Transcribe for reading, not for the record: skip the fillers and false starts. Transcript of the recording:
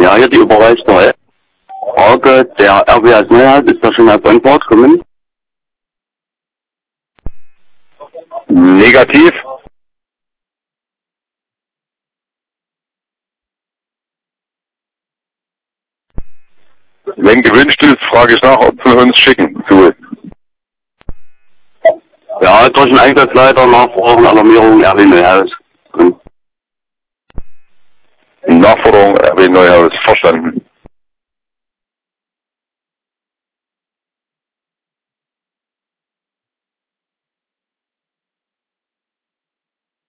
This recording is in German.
Ja, hier die überreichte Frage, der RWS Neuhaus, ist da schon auf Antwort gekommen? Negativ. Wenn gewünscht ist, frage ich nach, ob Sie uns schicken. Zu. Ja, durch den Einsatzleiter Nachfragen, Alarmierung, RW Neuhaus. Nachforderung RW Neuhaus, verstanden.